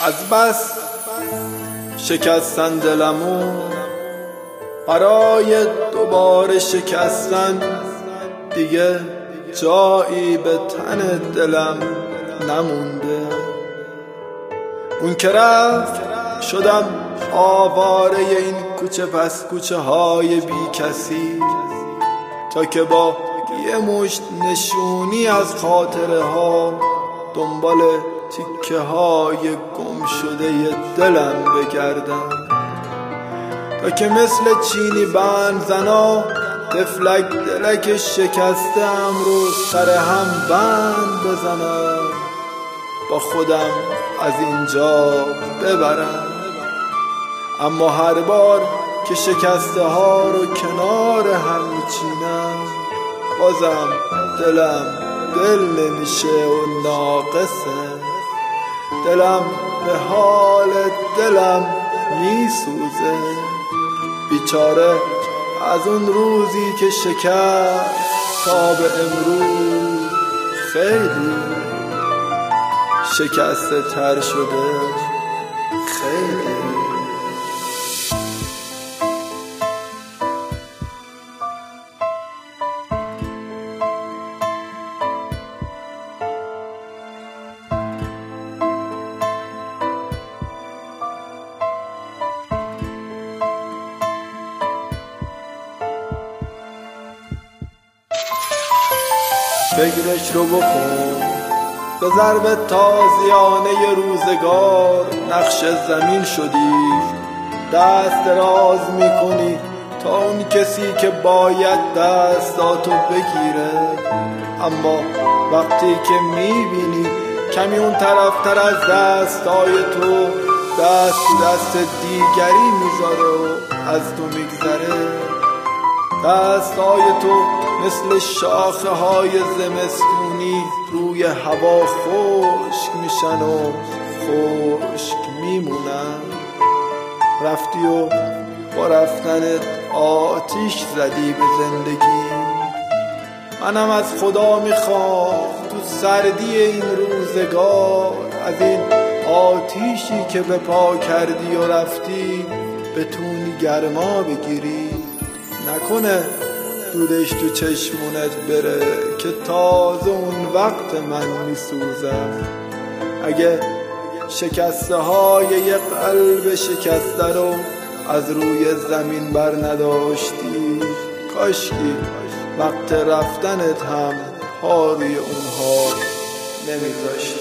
از بس شکستن دلمو برای دوباره شکستن دیگه جایی به تن دلم نمونده. اون که رفت شدم آواره این کوچه پس کوچه های بی کسی، تا که با یه مشت نشونی از خاطره ها دنبال تیکه های گم شده دلم بگردم، تا که مثل چینی بند زنا تفلک دلک شکستم رو سر هم بند بزنم، با خودم از اینجا ببرم. اما هر بار که شکسته ها رو کنار هم میچینم بازم دلم دل نمیشه و ناقصه. دلم به حال دلم میسوزه، بیچاره از اون روزی که شکست تا به امروز خیلی شکسته تر شده. خیلی فکرش رو بکن، به ضرب تازیانه روزگار نقش زمین شدی، دست دراز میکنی تا اون کسی که باید دستاتو بگیره، اما وقتی که میبینی کمی اون طرفتر از دستای تو دست دیگری میذاره و از تو میگذره، دستای تو مثل شاخه های زمستونی روی هوا خشک میشن و خشک میمونن. رفتی و با رفتنت آتیش زدی به زندگی. منم از خدا میخوام تو سردی این روزگار از این آتیشی که به پا کردی و رفتی بتونی گرما بگیری، نکنه دودش تو چشمونت بره که تازه اون وقت من میسوزم. اگه شکسته های یه قلب شکسته رو از روی زمین بر نداشتی، کاشکی وقت رفتنت هم پا روی اونها نمیذاشتی.